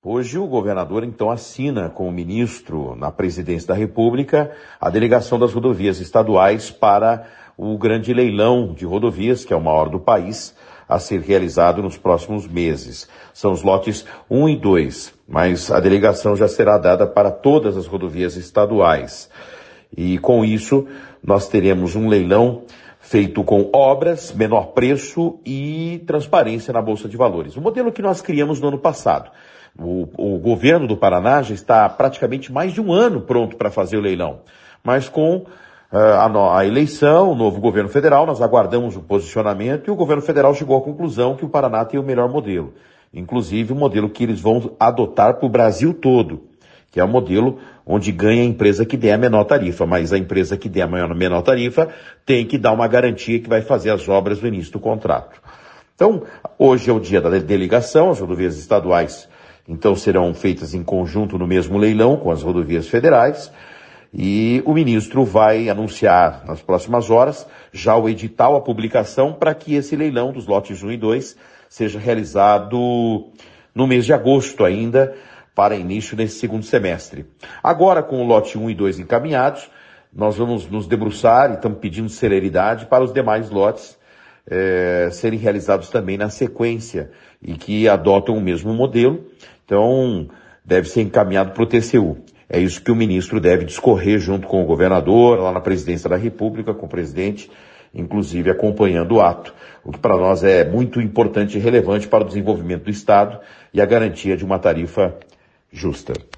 Hoje o governador então assina com o ministro na presidência da República a delegação das rodovias estaduais para o grande leilão de rodovias, que é o maior do país, a ser realizado nos próximos meses. São os lotes 1 e 2, mas a delegação já será dada para todas as rodovias estaduais. E com isso nós teremos um leilão feito com obras, menor preço e transparência na Bolsa de Valores. O modelo que nós criamos no ano passado. O governo do Paraná já está praticamente mais de um ano pronto para fazer o leilão. Mas com a eleição, o novo governo federal, nós aguardamos o posicionamento e o governo federal chegou à conclusão que o Paraná tem o melhor modelo. Inclusive o modelo que eles vão adotar para o Brasil todo, que é o modelo onde ganha a empresa que der a menor tarifa, mas a empresa que der a menor tarifa tem que dar uma garantia que vai fazer as obras no início do contrato. Então, hoje é o dia da delegação, as rodovias estaduais então serão feitas em conjunto no mesmo leilão com as rodovias federais e o ministro vai anunciar nas próximas horas já o edital, a publicação, para que esse leilão dos lotes 1 e 2 seja realizado no mês de agosto ainda, para início nesse segundo semestre. Agora, com o lote 1 e 2 encaminhados, nós vamos nos debruçar e estamos pedindo celeridade para os demais lotes serem realizados também na sequência e que adotam o mesmo modelo. Então, deve ser encaminhado para o TCU. É isso que o ministro deve discorrer junto com o governador, lá na presidência da República, com o presidente, inclusive acompanhando o ato, o que para nós é muito importante e relevante para o desenvolvimento do Estado e a garantia de uma tarifa justa.